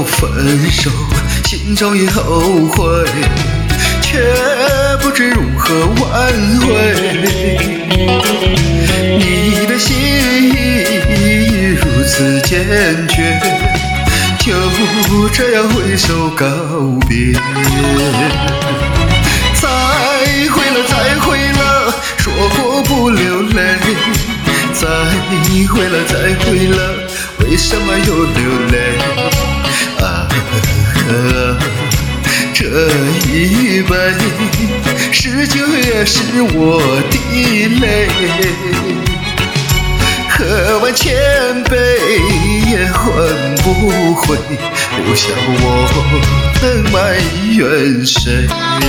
要分手，心中已后悔，却不知如何挽回。你的心意如此坚决，就这样挥手告别。再会了，再会了，说过不流泪。再会了，再会了，为什么又流泪？啊，这一杯是酒也是我的泪，喝完千杯也换不回，留下我能埋怨谁？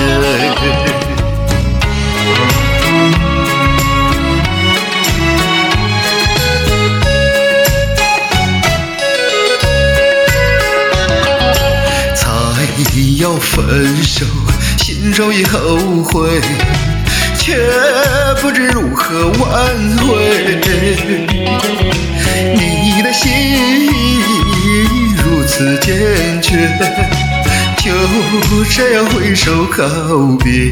要分手，心中已后悔，却不知如何挽回。你的心意如此坚决，就这样挥手告别。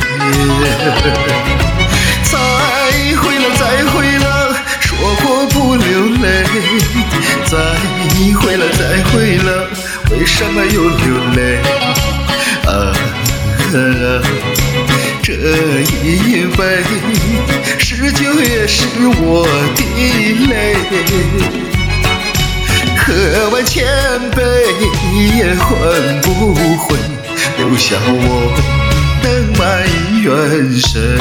再会了，再会了，说过不流泪。再会了，再会了，为什么又流泪？啊，这一杯是酒也是我的泪，喝完千杯也换不回，留下我能埋怨谁？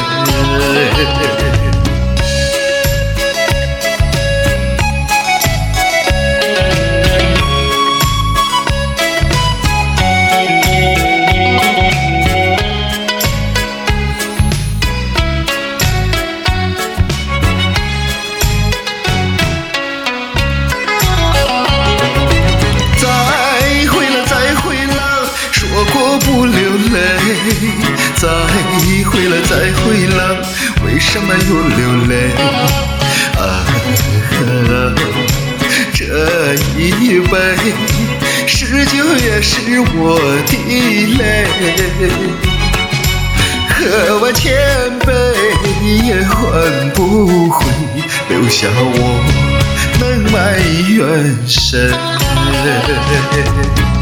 不流泪，再会了，再会了，为什么又流泪？啊，这一杯是酒也是我的泪，喝完千杯也换不回，留下我能埋怨谁？